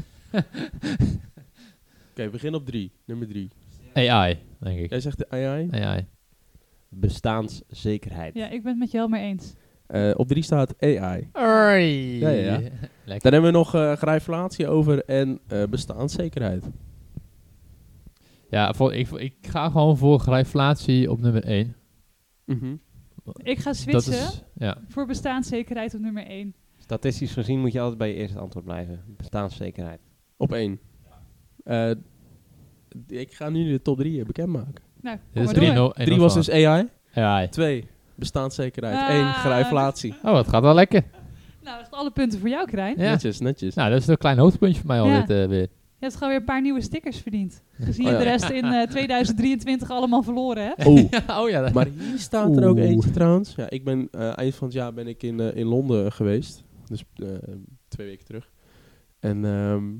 Oké, begin op drie. Nummer drie. A I, denk ik. Jij zegt de A I. A I. Bestaanszekerheid. Ja, ik ben het met je helemaal eens. Uh, op drie staat A I. Oi. Ja, ja, ja. Lekker. Dan hebben we nog uh, grijflatie over en uh, bestaanszekerheid. Ja, voor, ik, ik ga gewoon voor grijflatie op nummer één. Mhm. Ik ga Dat switchen is... Ja. voor bestaanszekerheid op nummer één. Statistisch gezien moet je altijd bij je eerste antwoord blijven. Bestaanszekerheid. Op één. Uh, ik ga nu de top drie bekendmaken. Nou, kom Dit is maar drie door. nul. Drie was dus A I. A I. Twee, bestaanszekerheid. Ah, Eén, grijflatie. Oh, het gaat wel lekker. Nou, dat is alle punten voor jou, Krijn. Ja. Netjes, netjes. Nou, dat is een klein hoogtepuntje voor mij al Ja. dit eh, weer. Je hebt gewoon weer een paar nieuwe stickers verdiend. Gezien Oh je ja. de rest in eh, tweeduizend drieëntwintwintig allemaal verloren hebt. Oh, oh ja. dat- maar hier staat er ook Oeh. eentje trouwens. Ja, ik ben uh, eind van het jaar ben ik in, uh, in Londen geweest. Dus uh, twee weken terug. En um,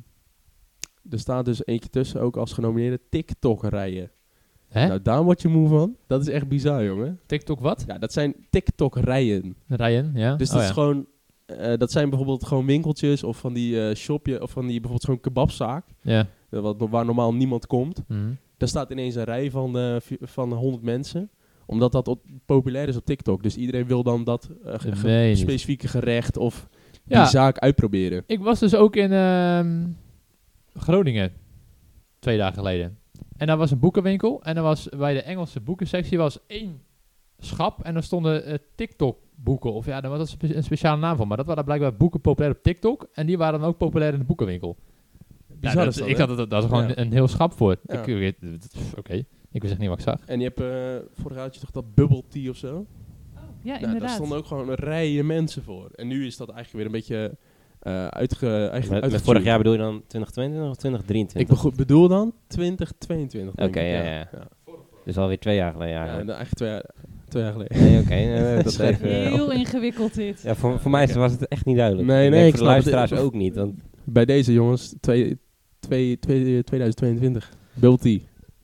er staat dus eentje tussen, ook als genomineerde TikTok-rijen. Hè? Nou, daar word je moe van. Dat is echt bizar, jongen. TikTok wat? Ja, dat zijn TikTok-rijen. Ryan, ja. Dus Oh, dat ja. is gewoon... Uh, dat zijn bijvoorbeeld gewoon winkeltjes of van die uh, shopje of van die bijvoorbeeld gewoon kebabzaak. Ja. Uh, wat, waar normaal niemand komt. Mhm. Daar staat ineens een rij van, uh, v- van honderd mensen. Omdat dat op, populair is op TikTok. Dus iedereen wil dan dat uh, ge- Dat ge- meen je niet. specifieke gerecht of die Ja. zaak uitproberen. Ik was dus ook in ehm, Groningen. Twee dagen geleden. En daar was een boekenwinkel. En er was bij de Engelse boekensectie was één schap. En er stonden eh, TikTok boeken. Of ja, daar was een, spe- een speciale naam voor. Maar dat waren blijkbaar boeken populair op TikTok. En die waren dan ook populair in de boekenwinkel. Bizar Ja, dat, is dat, ik hè? had dat, dat was gewoon Ja. een heel schap voor. Ja. Ik weet- Oké, ik wist echt niet wat ik zag. En je hebt uh, vorig jaar had je toch dat bubble tea of zo? Ja, Nou, daar inderdaad. stonden ook gewoon rijen mensen voor. En nu is dat eigenlijk weer een beetje uh, uitge, Met, uitge, met vorig jaar bedoel je dan twintig tweeëntwintig of twintig Ik drieëntwintig? bego- bedoel dan twintig tweeëntwintig. denk Oké, ik, ja, ja. ja. ja. Dus alweer twee jaar geleden Ja, eigenlijk. en eigenlijk twee jaar, twee jaar geleden. Nee, oké. eh, dat Scherp. even, eh, Heel ingewikkeld dit. ja, voor, voor mij was het echt niet duidelijk. Nee, Ik nee, denk ik voor de snap het. luisteraars ook niet. Want Bij deze jongens, twee, twee, twee, tweeduizend tweeëntwintig. Bubble tea.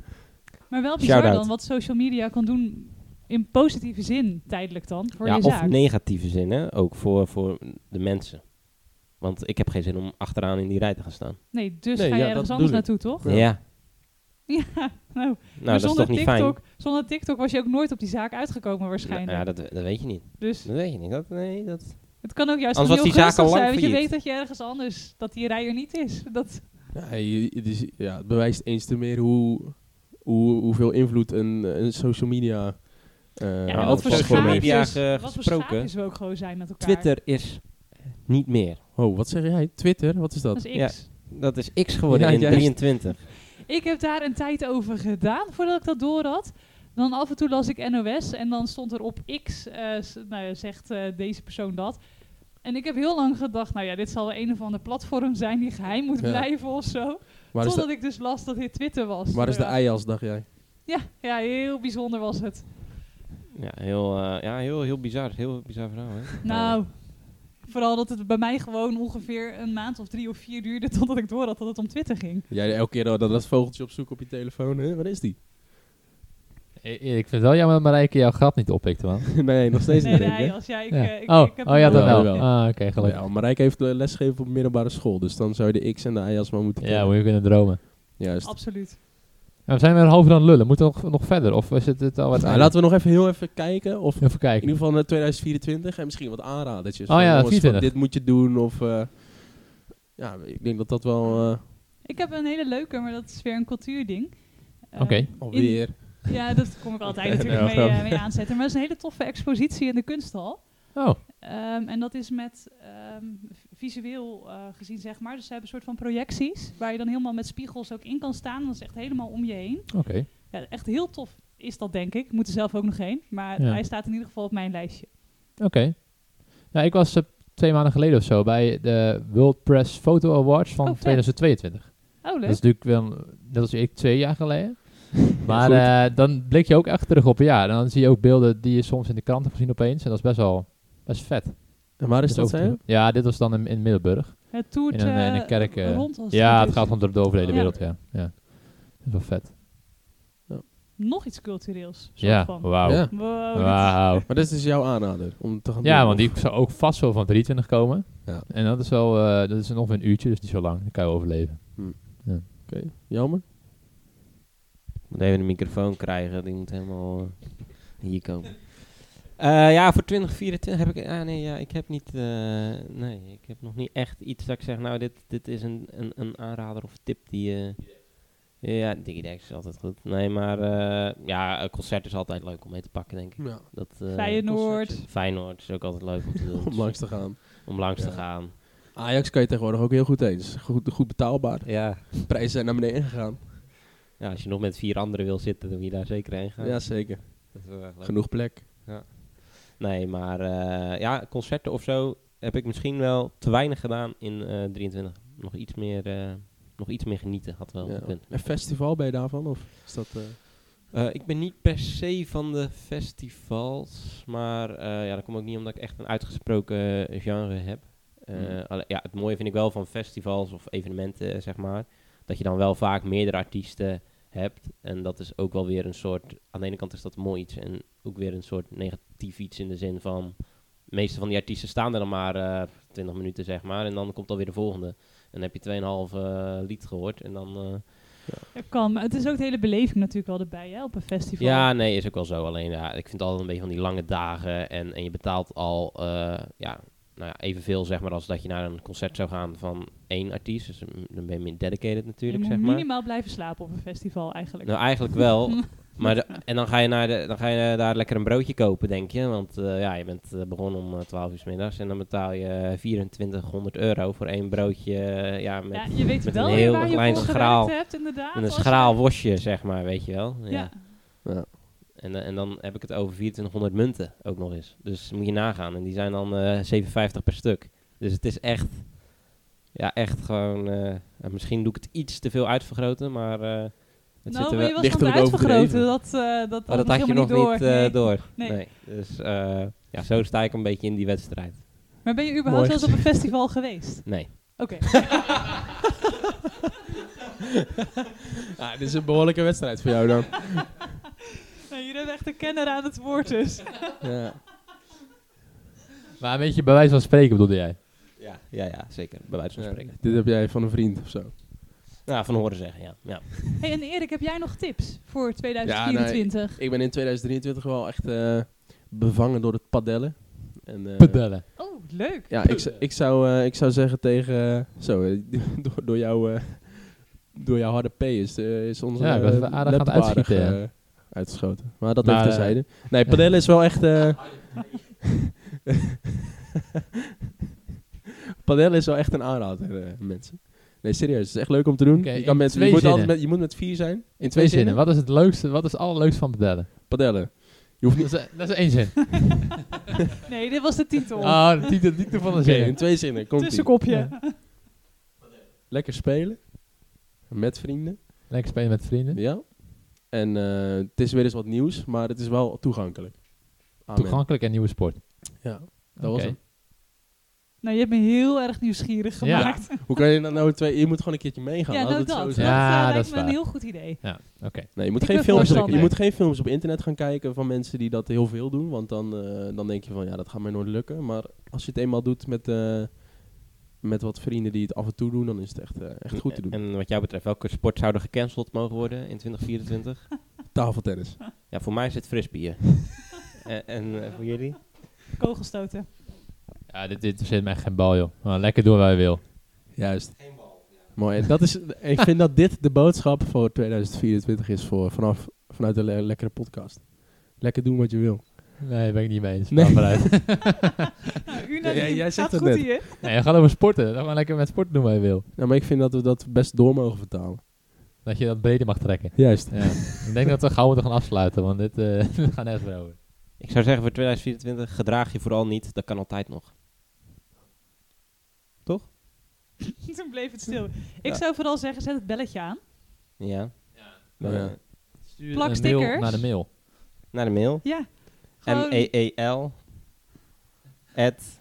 Maar wel bizar Shout-out. dan wat social media kan doen in positieve zin tijdelijk dan voor ja, je of zaak. negatieve zin, hè? Ook voor, voor de mensen. Want ik heb geen zin om achteraan in die rij te gaan staan. Nee, dus Nee, ga je ja, ergens dat anders bedoel naartoe, toch? Ja. Ja, Ja, nou, nou maar dat is zonder toch niet TikTok, fijn? zonder TikTok was je ook nooit op die zaak uitgekomen Nou, waarschijnlijk. ja, dat, dat weet je niet. Dus Dat weet je niet. Dat, nee, dat... het kan ook juist Anders heel was die zaak gunstig al lang zijn, want je failliet. weet dat je ergens anders, dat die rij er niet is. Dat, Ja, je- het, is, ja, het bewijst eens te meer hoe, hoe, hoeveel invloed een, een social media... Uh, ja, maar en ook wat voor voor social schaapjes, media ge- wat voor gesproken. schaapjes we ook gewoon zijn met elkaar. Twitter is niet meer. Oh, wat zeg jij? Twitter? Wat is dat? Dat is Ja. X. Dat is X geworden Ja, in juist. drieëntwintig. Ik heb daar een tijd over gedaan voordat ik dat door had. Dan af en toe las ik N O S en dan stond er op X, eh, s- nou ja, zegt eh, deze persoon dat. En ik heb heel lang gedacht, nou ja, dit zal wel een of ander platform zijn die geheim moet Ja. blijven of zo. Waar is Totdat de, ik dus las dat dit Twitter was. waar is de Ja. eias, dacht jij? Ja, ja, heel bijzonder was het. Ja, heel, uh, ja heel, heel bizar. Heel bizar verhaal, hè? Nou, vooral dat het bij mij gewoon ongeveer een maand of drie of vier duurde totdat ik door had dat het om Twitter ging. Jij elke keer dat, dat vogeltje opzoeken op je telefoon. Hè? Waar is die? E- Erik, ik vind het wel jammer dat Marijke jouw grap niet oppikte, man. nee, nog steeds Nee, niet, nee, denk ik. als jij... Ik, Ja. eh, ik, oh, ik heb oh ja, hem dat wel. wel. Ja. Ah, oké, Oh, gelukkig. ja, Marijke heeft uh, lesgegeven op middelbare school. Dus dan zou je de X en de eias maar moeten Ja, kennen. moet je kunnen dromen. Juist. Absoluut. Ja, we zijn weer een half uur aan het lullen. Moeten we nog, nog verder? Of is het, het al wat Nou, laten we nog even heel even kijken. Of Even in kijken. ieder geval naar tweedentig vierentwintig. En misschien wat aanradertjes. Oh Van, ja, jongens, van vierentwintig. dit moet je doen. Of uh, ja, ik denk dat dat wel uh, Ik heb een hele leuke, maar dat is weer een cultuurding. Eh, Oké. in- alweer. Ja, dat kom ik altijd Nee, natuurlijk nee, mee, grapje. eh, mee aanzetten. Maar dat is een hele toffe expositie in de kunsthal. Oh, Ehm, en dat is met ehm, v- visueel eh, gezien, zeg maar. Dus ze hebben een soort van projecties, waar je dan helemaal met spiegels ook in kan staan. Dat is echt helemaal om je heen. oké. Ja, echt heel tof is dat, denk ik. Ik moet er zelf ook nog heen. Maar Ja. hij staat in ieder geval op mijn lijstje. Oké. Nou, ik was uh, twee maanden geleden of zo bij de World Press Photo Awards van Oh, vet. tweeduizend tweeëntwintig. Oh, Dat leuk. is natuurlijk wel, een- dat was ik twee jaar geleden. Maar goed. eh, dan blik je ook echt terug op een jaar. En dan zie je ook beelden die je soms in de kranten hebt gezien opeens. En dat is best wel best vet. En waar is Dus dat, ook zei je? te- Ja, dit was dan in, in Middelburg. Het toert In een, eh, in een kerk. eh, rond als ja, goed het is. gaat gewoon door, door over de hele Ja. wereld, ja. ja. Dat is wel vet. Nog iets cultureels. Soort Ja, van. wauw. Ja. Wow, dit- Wauw. Maar dat is dus jouw aanrader om te gaan Ja, doen, want of? die zou ook vast wel van drieëntwintig komen. Ja. En dat is wel, eh, dat is ongeveer een uurtje, dus niet zo lang. Dan kan je overleven. Oké, jammer. Ik moet even de microfoon krijgen, die moet helemaal uh, hier komen. Uh, ja, voor twintig vierentwintig heb ik... Ah, nee, ja, ik heb niet... Uh, nee, ik heb nog niet echt iets dat ik zeg... Nou, dit, dit is een, een, een aanrader of tip die... Uh, ja, Digidex is altijd goed. Nee, maar... Uh, ja, een concert is altijd leuk om mee te pakken, denk ik. Ja. Dat, uh, Feyenoord. Feyenoord is ook altijd leuk om te doen. Om langs te gaan. Om langs Ja. te gaan. Ajax kan je tegenwoordig ook heel goed eens. Goed, goed betaalbaar. Ja. Prijzen zijn naar beneden gegaan. Ja, als je nog met vier anderen wil zitten, dan moet je daar zeker heen gaan. Ja, zeker. Dat is wel erg leuk. Genoeg plek. Nee, maar uh, ja, concerten of zo heb ik misschien wel te weinig gedaan in uh, drieëntwintig. Nog iets meer, uh, nog iets meer genieten had wel Ja. gekund. Een festival ben je daarvan? Of is dat... Uh... Uh, ik ben niet per se van de festivals, maar uh, ja, dat komt ook niet omdat ik echt een uitgesproken genre heb. Uh, Hmm. alle- ja, het mooie vind ik wel van festivals of evenementen, uh, zeg maar, dat je dan wel vaak meerdere artiesten hebt. En dat is ook wel weer een soort, aan de ene kant is dat een mooi iets en ook weer een soort negatief iets in de zin van, de meeste van die artiesten staan er dan maar uh, twintig minuten, zeg maar, en dan komt alweer de volgende. En dan heb je tweeënhalf uh, lied gehoord en dan... Uh, Ja, kan, maar het is ook de hele beleving natuurlijk wel erbij, hè, op een festival. Ja, nee, is ook wel zo. Alleen, ja, ik vind het altijd een beetje van die lange dagen. En, en je betaalt al uh, ja, nou ja, evenveel, zeg maar, als dat je naar een concert zou gaan van één artiest. Dus mm, dan ben je meer dedicated natuurlijk, je zeg moet maar. minimaal blijven slapen op een festival eigenlijk. Nou, eigenlijk wel. Maar de, en dan ga, je naar de, dan ga je daar lekker een broodje kopen, denk je. Want uh, ja, je bent uh, begonnen om uh, twaalf uur 's middags. En dan betaal je vierentwintighonderd euro voor één broodje. Uh, ja, met, ja, je weet met wel een weer heel waar je klein voor schraal. gewerkt hebt, inderdaad. met een als schraal je- worstje, zeg maar, weet je wel. Ja. Ja. Ja. En, uh, en dan heb ik het over vierentwintighonderd munten ook nog eens. Dus moet je nagaan. En die zijn dan uh, zeven vijftig per stuk. Dus het is echt... Ja, echt gewoon... Uh, misschien doe ik het iets te veel uitvergroten, maar... Uh, het Nou, zit er maar wel... je was van het lichtelijk uitvergroten. overdreven. Dat, uh, dat, Maar dat was had je helemaal nog niet door. uh, Nee. door. Nee. Nee. Dus uh, ja, zo sta ik een beetje in die wedstrijd. Maar ben je überhaupt Mooi wel eens op een festival geweest? Nee. Oké. Ah, dit is een behoorlijke wedstrijd voor jou dan. Nee, hier hebben we echt een kenner aan het woord dus. Ja. Maar een beetje bij wijze van spreken bedoelde jij? Ja, ja, ja zeker. Bij wijze van Ja, spreken. dit heb jij van een vriend of zo. Nou, van horen zeggen, ja. ja. Hey, en Erik, heb jij nog tips voor tweeduizend Ja, vierentwintig? Ik ben in tweeduizend drieëntwintig wel echt uh, bevangen door het padellen. En, uh, Pedellen. Oh, leuk. Ja, ik, zou- ik, zou, uh, ik zou zeggen tegen... Uh, zo, uh, door, door, jou, uh, door jouw harde P is, uh, is onze Ja, ik was uh, even aardig aan het laptop uitschieten, aardig, ja. uh, uitgeschoten. Maar dat Maar, even terzijde. Nee, padellen is wel echt... Uh, padellen is wel echt een aanrader, uh, mensen. Nee, serieus. Het is echt leuk om te doen. Oké, je, kan in met, twee je, moet zinnen. altijd met, je moet met vier zijn. In, In twee zinnen. Wat is het leukste, wat is het allerleukste van pedellen? Padellen. Je hoeft niet... Dat is, dat is één zin. Nee, dit was de titel. Oh, de titel, de titel van de Oké, zin. in twee zinnen. Komt Tussenkopje. Lekker spelen. met vrienden. Lekker spelen met vrienden. Ja. En uh, het is weer eens wat nieuws, maar het is wel toegankelijk. Amen. Toegankelijk en nieuwe sport. Ja, dat Oké. was het. Nou, je hebt me heel erg nieuwsgierig Ja. gemaakt. Hoe kan je nou, nou twee... Je moet gewoon een keertje meegaan. Ja, laten nou we het dat. zo Dat zeggen. Ja, eh, dat lijkt is me een waar. heel goed idee. Ja, oké. Nee, je moet, Ik geen ben films, voorstander. je moet geen films op internet gaan kijken van mensen die dat heel veel doen. Want dan, uh, dan denk je van, ja, dat gaat mij nooit lukken. Maar als je het eenmaal doet met, uh, met wat vrienden die het af en toe doen, dan is het echt, uh, echt goed te doen. En wat jou betreft, welke sport zou er gecanceld mogen worden in twintig vierentwintig? Tafeltennis. Ja, voor mij is het frisbeeën. en en uh, voor jullie? Kogelstoten. Ja, dit, dit interesseert mij echt geen bal, joh. Maar lekker doen wat je wil. Juist. Mooi. En dat is, ik vind dat dit de boodschap voor tweeduizend vierentwintig is voor, vanaf, vanuit de le- lekkere podcast. Lekker doen wat je wil. Nee, daar ben ik niet mee eens. Nee. Nee. Maar uit. Nou, unaniem. Ja, jij zegt Gaat het goed net. hier. Nee, we gaan over sporten. Dan gaan we lekker met sport doen wat je wil. Nou, maar ik vind dat we dat best door mogen vertalen. Dat je dat breder mag trekken. Juist. Ja. Ik denk dat we gauw moeten gaan afsluiten, want dit uh, gaat nergens meer over. Ik zou zeggen voor twintig vierentwintig, gedraag je vooral niet. Dat kan altijd nog. Toen bleef het stil. Ik Ja. zou vooral zeggen, zet het belletje aan. Ja. Nou ja. Stuur Plak een mail stickers. naar de mail. Naar de mail. Ja. M Gewoon, E E L at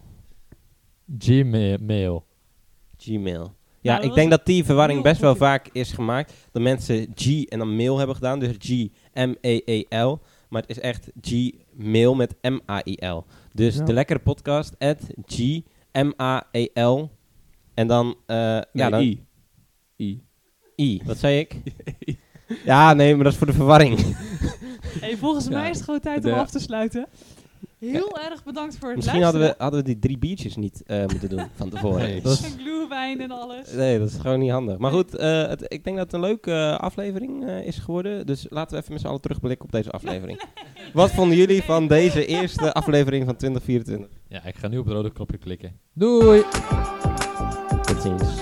Gmail. Gmail. Ja, Nou, dat ik denk was dat die verwarring heel best wel goed. vaak is gemaakt. Dat mensen G en dan mail hebben gedaan. Dus G, M E E L. Maar het is echt Gmail met M A I L. Dus Ja. de lekkere podcast at G, M A E L. En dan... Uh, ja, Nee, dan I. I. I. Wat zei ik? Ja, nee, maar dat is voor de verwarring. hey, volgens Ja. mij is het gewoon tijd De- om af te sluiten. Heel erg bedankt voor het Misschien hadden luisteren. we, hadden we die drie biertjes niet uh, moeten doen van tevoren. Nee, dat dat is, En glühwein en alles. nee, dat is gewoon niet handig. Maar goed, uh, het, ik denk dat het een leuke uh, aflevering uh, is geworden. Dus laten we even met z'n allen terugblikken op deze aflevering. Wat vonden jullie van deze eerste aflevering van twintig vierentwintig? Ja, ik ga nu op het rode knopje klikken. Doei! Tot ziens.